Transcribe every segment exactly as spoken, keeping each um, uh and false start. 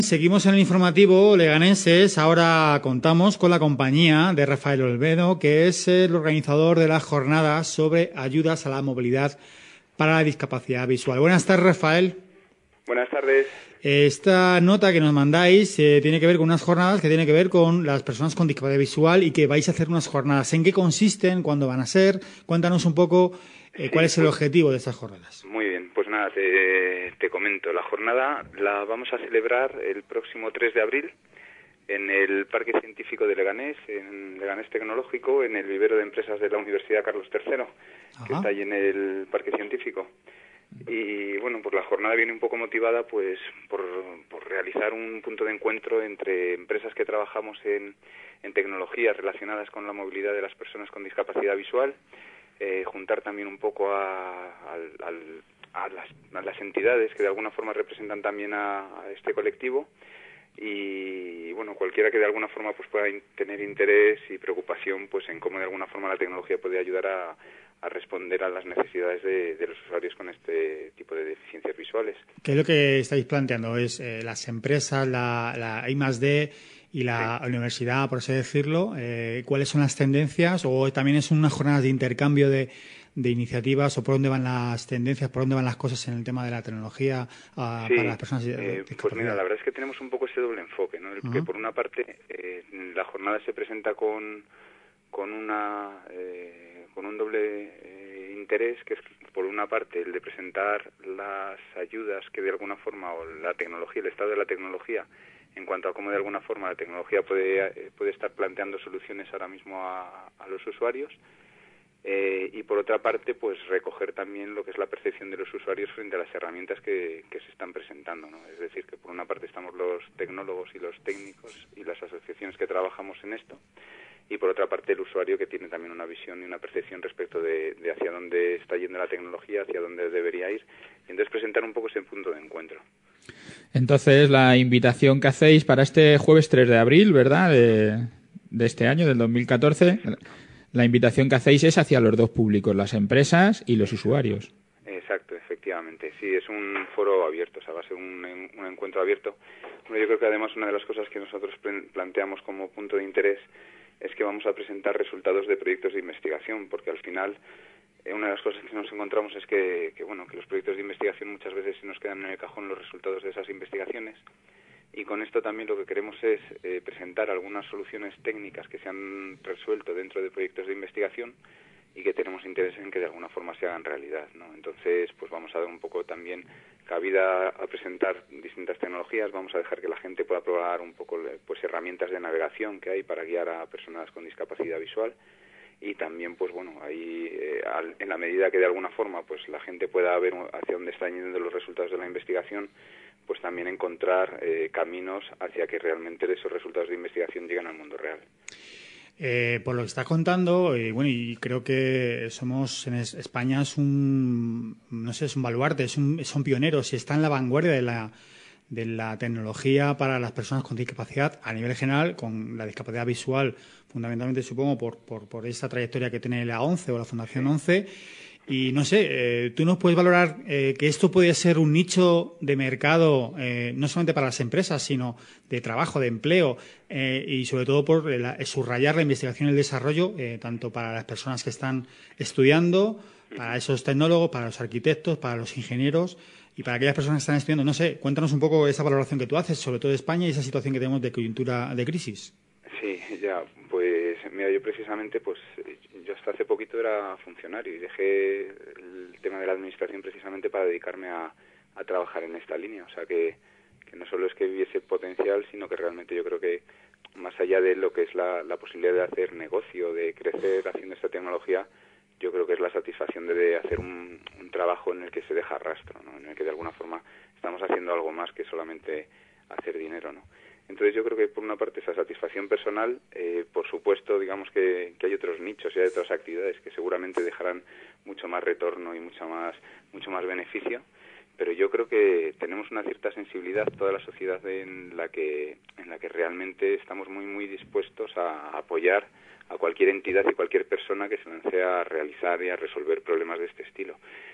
Seguimos en el informativo Leganenses. Ahora contamos con la compañía de Rafael Olmedo, que es el organizador de las jornadas sobre ayudas a la movilidad para la discapacidad visual. Buenas tardes, Rafael. Buenas tardes. Esta nota que nos mandáis eh, tiene que ver con unas jornadas que tienen que ver con las personas con discapacidad visual y que vais a hacer unas jornadas. ¿En qué consisten? ¿Cuándo van a ser? Cuéntanos un poco eh, cuál sí, es el pues, objetivo de estas jornadas. Muy bien, pues nada, te, te comento. La jornada la vamos a celebrar el próximo tres de abril en el Parque Científico de Leganés, en Leganés Tecnológico, en el vivero de empresas de la Universidad Carlos tercero, Ajá. que está allí en el Parque Científico. Y bueno, pues la jornada viene un poco motivada pues por, por realizar un punto de encuentro entre empresas que trabajamos en, en tecnologías relacionadas con la movilidad de las personas con discapacidad visual, eh, juntar también un poco a, a, a, las, a las entidades que de alguna forma representan también a, a este colectivo y bueno, cualquiera que de alguna forma pues pueda in- tener interés y preocupación pues en cómo de alguna forma la tecnología puede ayudar a a responder a las necesidades de, de los usuarios con este tipo de deficiencias visuales. ¿Qué es lo que estáis planteando? ¿Es eh, las empresas, la, la I más D y la sí. universidad, por así decirlo? Eh, ¿Cuáles son las tendencias? ¿O también es una jornada de intercambio de, de iniciativas? ¿O por dónde van las tendencias? ¿Por dónde van las cosas en el tema de la tecnología uh, sí, para las personas de, eh, de pues mira, la verdad es que tenemos un poco ese doble enfoque, ¿no? El, uh-huh. Que por una parte eh, la jornada se presenta con, con una... Eh, con un doble eh, interés, que es por una parte el de presentar las ayudas que de alguna forma, o la tecnología, el estado de la tecnología, en cuanto a cómo de alguna forma la tecnología puede, eh, puede estar planteando soluciones ahora mismo a, a los usuarios, eh, y por otra parte pues recoger también lo que es la percepción de los usuarios frente a las herramientas que, que se están presentando, ¿no? Es decir, que por una parte estamos los tecnólogos y los técnicos y las asociaciones que trabajamos en esto, y por otra parte el usuario que tiene también una visión y una percepción respecto de, de hacia dónde está yendo la tecnología, hacia dónde debería ir, y entonces presentar un poco ese punto de encuentro. Entonces la invitación que hacéis para este jueves tres de abril, ¿verdad?, de, de este año, del dos mil catorce, la invitación que hacéis es hacia los dos públicos, las empresas y los usuarios. Exacto, efectivamente. Sí, es un foro abierto, o sea, va a ser un, un encuentro abierto. Bueno, yo creo que además una de las cosas que nosotros planteamos como punto de interés es que vamos a presentar resultados de proyectos de investigación, porque al final eh, una de las cosas que nos encontramos es que, que, bueno, que los proyectos de investigación muchas veces se nos quedan en el cajón los resultados de esas investigaciones, y con esto también lo que queremos es eh, presentar algunas soluciones técnicas que se han resuelto dentro de proyectos de investigación y que tenemos interés en que de alguna forma se hagan realidad, ¿no? Entonces, pues vamos a dar un poco también cabida a presentar distintas tecnologías, vamos a dejar que la gente pueda probar un poco pues herramientas de navegación que hay para guiar a personas con discapacidad visual, y también pues bueno, ahí eh, al, en la medida que de alguna forma pues la gente pueda ver hacia dónde están yendo los resultados de la investigación, pues también encontrar eh, caminos hacia que realmente esos resultados de investigación lleguen al mundo real. Eh, por lo que estás contando, eh, bueno, y creo que somos en es, España es un, no sé, es un baluarte, es un, son pioneros y está en la vanguardia de la, de la tecnología para las personas con discapacidad a nivel general, con la discapacidad visual, fundamentalmente supongo por, por, por esa trayectoria que tiene la ONCE o la Fundación ONCE. Y no sé, eh, ¿tú nos puedes valorar eh, que esto puede ser un nicho de mercado, eh, no solamente para las empresas, sino de trabajo, de empleo, eh, y sobre todo por la, subrayar la investigación y el desarrollo, eh, tanto para las personas que están estudiando, para esos tecnólogos, para los arquitectos, para los ingenieros y para aquellas personas que están estudiando? No sé, cuéntanos un poco esa valoración que tú haces, sobre todo de España y esa situación que tenemos de coyuntura de crisis. Sí, ya, pues mira, yo precisamente, pues yo hasta hace poquito era funcionario y dejé el tema de la administración precisamente para dedicarme a, a trabajar en esta línea. O sea que, que no solo es que viviese potencial, sino que realmente yo creo que más allá de lo que es la, la posibilidad de hacer negocio, de crecer haciendo esta tecnología, yo creo que es la satisfacción de, de hacer un, un trabajo en el que se deja rastro, ¿no? En el que de alguna forma estamos haciendo algo más que solamente hacer dinero, ¿no? Entonces yo creo que por una parte esa satisfacción personal, eh, por supuesto, digamos que, que hay otros nichos y hay otras actividades que seguramente dejarán mucho más retorno y mucho más, mucho más beneficio, pero yo creo que tenemos una cierta sensibilidad toda la sociedad en la que, en la que realmente estamos muy muy dispuestos a apoyar a cualquier entidad y cualquier persona que se lance a realizar y a resolver problemas de este estilo.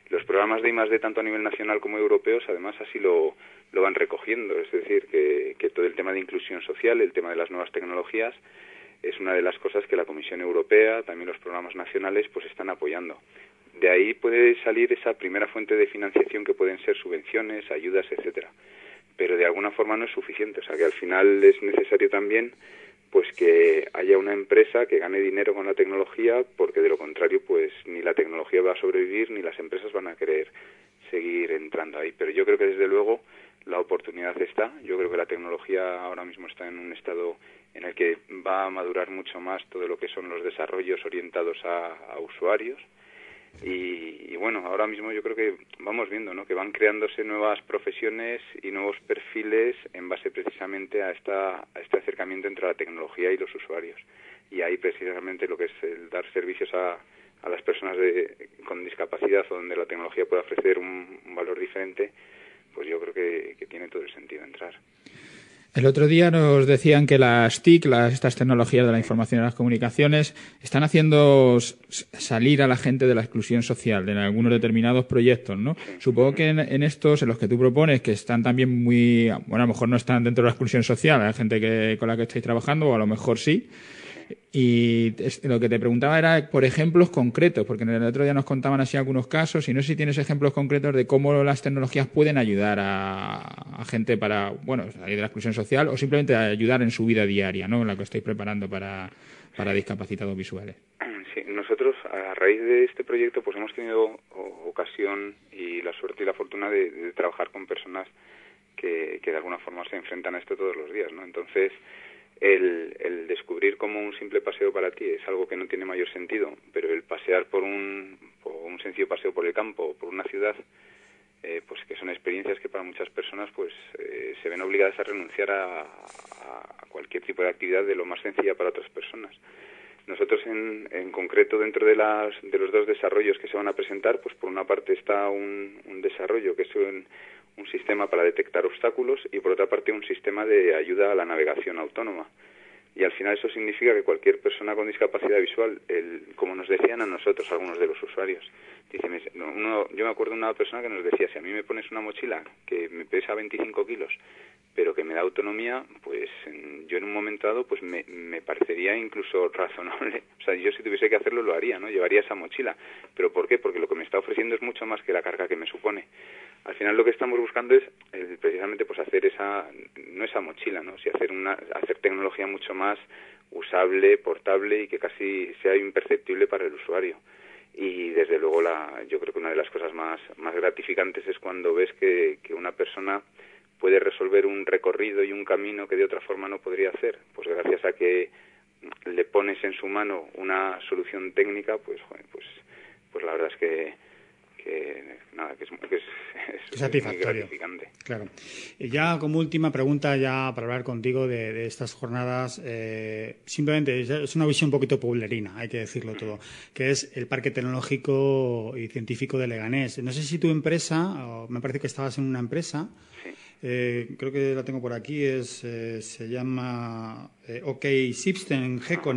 Los programas de I más D, tanto a nivel nacional como europeos, además así lo, lo van recogiendo. Es decir, que, que todo el tema de inclusión social, el tema de las nuevas tecnologías, es una de las cosas que la Comisión Europea, también los programas nacionales, pues están apoyando. De ahí puede salir esa primera fuente de financiación que pueden ser subvenciones, ayudas, etcétera. Pero de alguna forma no es suficiente. O sea, que al final es necesario también pues que haya una empresa que gane dinero con la tecnología, porque de lo contrario pues ni la tecnología va a sobrevivir ni las empresas van a querer seguir entrando ahí. Pero yo creo que desde luego la oportunidad está. Yo creo que la tecnología ahora mismo está en un estado en el que va a madurar mucho más todo lo que son los desarrollos orientados a, a usuarios. Y, y bueno, ahora mismo yo creo que vamos viendo, ¿no?, que van creándose nuevas profesiones y nuevos perfiles en base precisamente a, esta, a este acercamiento entre la tecnología y los usuarios. Y ahí precisamente lo que es el dar servicios a, a las personas de, con discapacidad, o donde la tecnología puede ofrecer un, un valor diferente, pues yo creo que, que tiene todo el sentido entrar. El otro día nos decían que las T I C, las, estas tecnologías de la información y las comunicaciones, están haciendo salir a la gente de la exclusión social en algunos determinados proyectos, ¿no? Sí. Supongo que en, en estos, en los que tú propones, que están también muy... Bueno, a lo mejor no están dentro de la exclusión social, hay gente que, con la que estáis trabajando, o a lo mejor sí. Y lo que te preguntaba era por ejemplos concretos, porque en el otro día nos contaban así algunos casos, y no sé si tienes ejemplos concretos de cómo las tecnologías pueden ayudar a, a gente para, bueno, salir de la exclusión social o simplemente ayudar en su vida diaria, ¿no?, en la que estáis preparando para, para discapacitados visuales. Sí, nosotros a raíz de este proyecto pues hemos tenido ocasión y la suerte y la fortuna de, de trabajar con personas que, que de alguna forma se enfrentan a esto todos los días, ¿no? Entonces, El, el descubrir cómo un simple paseo para ti es algo que no tiene mayor sentido, pero el pasear por un, por un sencillo paseo por el campo o por una ciudad, eh, pues que son experiencias que para muchas personas pues eh, se ven obligadas a renunciar a, a cualquier tipo de actividad de lo más sencilla para otras personas. Nosotros en, en concreto dentro de, las, de los dos desarrollos que se van a presentar, pues por una parte está un, un desarrollo que es un, un sistema para detectar obstáculos y por otra parte un sistema de ayuda a la navegación autónoma. Y al final eso significa que cualquier persona con discapacidad visual, el, como nos decían a nosotros algunos de los usuarios, dice, uno, yo me acuerdo de una persona que nos decía, si a mí me pones una mochila que me pesa veinticinco kilos, pero que me da autonomía, pues en, yo en un momento dado pues me, me parecería incluso razonable. O sea, yo si tuviese que hacerlo lo haría, ¿no? Llevaría esa mochila. ¿Pero por qué? Porque lo que me está ofreciendo es mucho más que la carga que me supone. Al final lo que estamos buscando es eh, precisamente pues hacer esa, no esa mochila, ¿no? Sí, hacer una, hacer tecnología mucho más usable, portable y que casi sea imperceptible para el usuario. Y desde luego la, yo creo que una de las cosas más, más gratificantes es cuando ves que, que una persona puede resolver un recorrido y un camino que de otra forma no podría hacer. Pues gracias a que le pones en su mano una solución técnica, pues joder, pues, pues la verdad es que que nada, que es, que es, es, satisfactorio. Es muy gratificante. Claro. Y ya como última pregunta, ya para hablar contigo de, de estas jornadas, eh, simplemente es una visión un poquito pueblerina, hay que decirlo todo, que es el Parque Tecnológico y Científico de Leganés. No sé si tu empresa, o me parece que estabas en una empresa, sí. eh, creo que la tengo por aquí, es eh, se llama eh, OK Systems Geco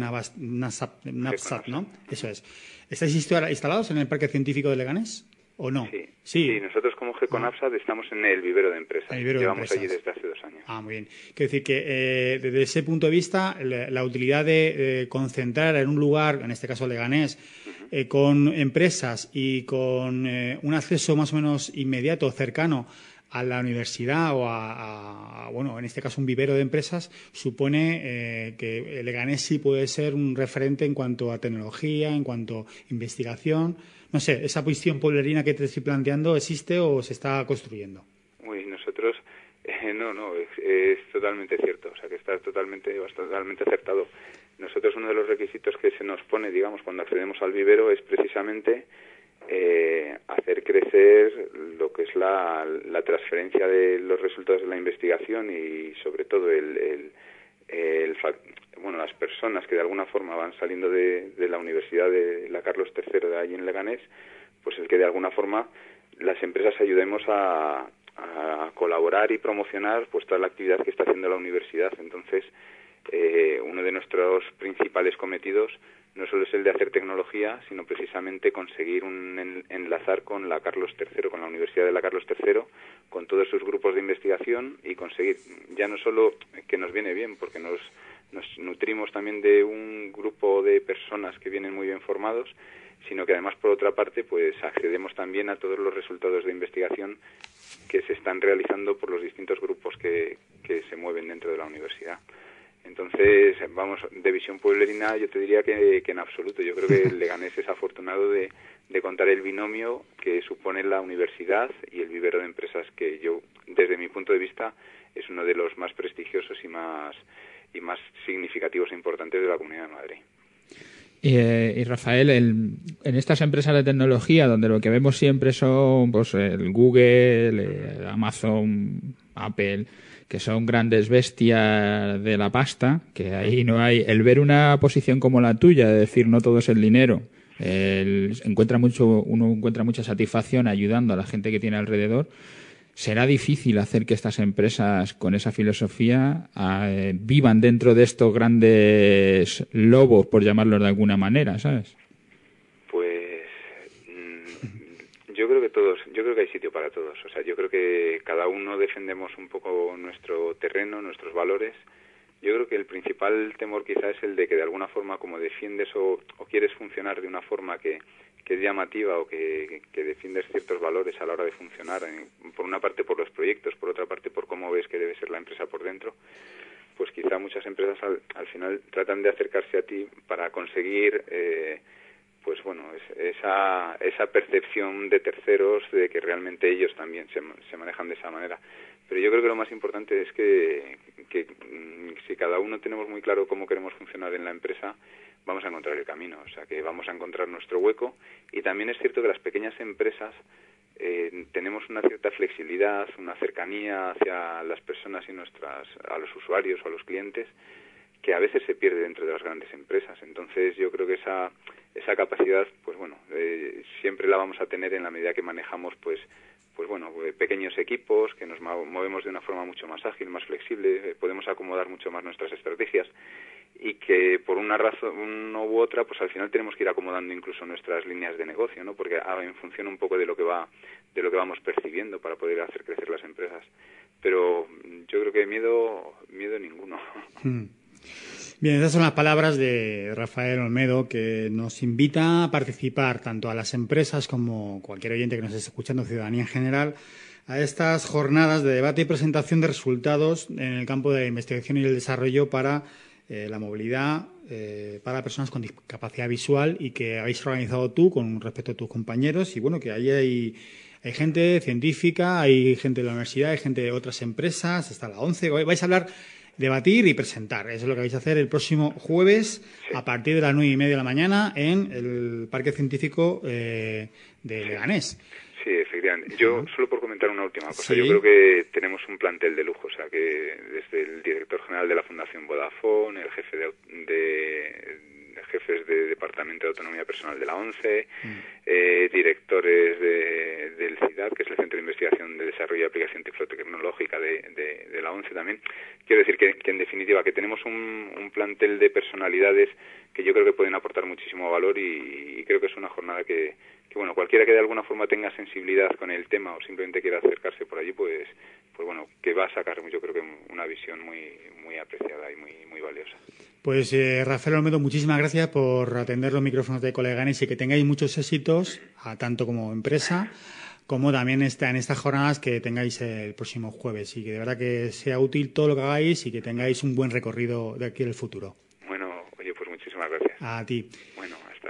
Napsat, ¿no? Eso es. ¿Estáis instalados en el Parque Científico de Leganés? ¿O no? Sí, sí. sí nosotros como Geconapsat ah. estamos en el vivero de empresas. Vivero Llevamos de empresas. allí desde hace dos años. Ah, muy bien. Quiero decir que eh, desde ese punto de vista, la, la utilidad de eh, concentrar en un lugar, en este caso Leganés, uh-huh. eh, con empresas y con eh, un acceso más o menos inmediato, cercano a la universidad o a, a, bueno, en este caso un vivero de empresas, supone eh, que Leganés sí puede ser un referente en cuanto a tecnología, en cuanto a investigación. No sé, ¿esa posición pueblerina que te estoy planteando existe o se está construyendo? Uy, nosotros, eh, no, no, es, es totalmente cierto, o sea que está totalmente, totalmente acertado. Nosotros uno de los requisitos que se nos pone, digamos, cuando accedemos al vivero es precisamente eh, hacer crecer lo que es la, la transferencia de los resultados de la investigación y sobre todo el, el, el bueno, las personas que de alguna forma van saliendo de, de la Universidad de la Carlos tercero de allí en Leganés, pues el que de alguna forma las empresas ayudemos a, a colaborar y promocionar pues toda la actividad que está haciendo la universidad. Entonces, eh, uno de nuestros principales cometidos no solo es el de hacer tecnología, sino precisamente conseguir un en, enlazar con la Carlos tercero, con la Universidad de la Carlos tercero, con todos sus grupos de investigación y conseguir, ya no solo que nos viene bien, porque nos, nos nutrimos también de un grupo de personas que vienen muy bien formados, sino que además, por otra parte, pues accedemos también a todos los resultados de investigación que se están realizando por los distintos grupos que, que se mueven dentro de la universidad. Entonces, vamos, de visión pueblerina yo te diría que, que en absoluto. Yo creo que el Leganés es afortunado de, de contar el binomio que supone la universidad y el vivero de empresas que yo, desde mi punto de vista, es uno de los más prestigiosos y más, y más significativos e importantes de la Comunidad de Madrid. Y, eh, y Rafael, el, en estas empresas de tecnología, donde lo que vemos siempre son pues el Google, el Amazon, Apple, que son grandes bestias de la pasta, que ahí no hay... El ver una posición como la tuya, de decir no todo es el dinero, el, encuentra mucho, uno encuentra mucha satisfacción ayudando a la gente que tiene alrededor. Será difícil hacer que estas empresas con esa filosofía eh, vivan dentro de estos grandes lobos, por llamarlos de alguna manera, ¿sabes? Pues mmm, yo creo que todos, yo creo que hay sitio para todos. O sea, yo creo que cada uno defendemos un poco nuestro terreno, nuestros valores. Yo creo que el principal temor quizá es el de que de alguna forma, como defiendes o, o quieres funcionar de una forma que que es llamativa o que, que defiendes ciertos valores a la hora de funcionar, en, por una parte por los proyectos, por otra parte por cómo ves que debe ser la empresa por dentro, pues quizá muchas empresas al, al final tratan de acercarse a ti para conseguir, eh, pues bueno, es, esa, esa percepción de terceros de que realmente ellos también se, se manejan de esa manera. Pero yo creo que lo más importante es que, que si cada uno tenemos muy claro cómo queremos funcionar en la empresa, vamos a encontrar el camino, o sea que vamos a encontrar nuestro hueco. Y también es cierto que las pequeñas empresas eh, tenemos una cierta flexibilidad, una cercanía hacia las personas y nuestras, a los usuarios o a los clientes, que a veces se pierde dentro de las grandes empresas. Entonces yo creo que esa esa capacidad, pues bueno, eh, siempre la vamos a tener en la medida que manejamos, pues pues bueno, pequeños equipos, que nos movemos de una forma mucho más ágil, más flexible, eh, podemos acomodar mucho más nuestras estrategias y que por una razón u otra, pues al final tenemos que ir acomodando incluso nuestras líneas de negocio, ¿no? Porque ah, en función un poco de lo que va, de lo que vamos percibiendo para poder hacer crecer las empresas. Pero yo creo que miedo, miedo ninguno. Hmm. Bien, esas son las palabras de Rafael Olmedo, que nos invita a participar tanto a las empresas como cualquier oyente que nos esté escuchando, ciudadanía en general, a estas jornadas de debate y presentación de resultados en el campo de la investigación y el desarrollo para eh, la movilidad eh, para personas con discapacidad visual, y que habéis organizado tú con respecto a tus compañeros. Y bueno, que ahí hay, hay gente científica, hay gente de la universidad, hay gente de otras empresas, hasta la ONCE. Vais a hablar, debatir y presentar. Eso es lo que vais a hacer el próximo jueves, sí, a partir de las nueve y media de la mañana en el Parque Científico eh, de Leganés. Sí, efectivamente. Yo, solo por comentar una última cosa, sí, yo creo que tenemos un plantel de lujo, o sea, que desde el director general de la Fundación Vodafone, el jefe de, de jefes de Departamento de Autonomía Personal de la ONCE, mm. eh, directores de, del CIDAD, que es el Centro de Investigación de Desarrollo y Aplicación Tecnológica de, de, de la ONCE también. Quiero decir que, que en definitiva, que tenemos un, un plantel de personalidades que yo creo que pueden aportar muchísimo valor, y, y creo que es una jornada que, que, bueno, cualquiera que de alguna forma tenga sensibilidad con el tema o simplemente quiera acercarse por allí, pues, pues bueno, que va a sacar, yo creo que una visión muy, muy apreciada y muy, muy valiosa. Pues eh, Rafael Olmedo, muchísimas gracias por atender los micrófonos de Coleganes, y que tengáis muchos éxitos, a tanto como empresa como también está en estas jornadas que tengáis el próximo jueves, y que de verdad que sea útil todo lo que hagáis y que tengáis un buen recorrido de aquí en el futuro. Bueno, oye, pues muchísimas gracias. A ti. Bueno, hasta